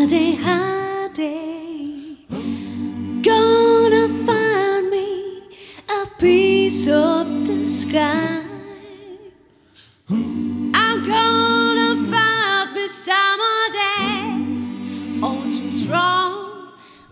hot day, gonna find me a piece of the sky. I'm gonna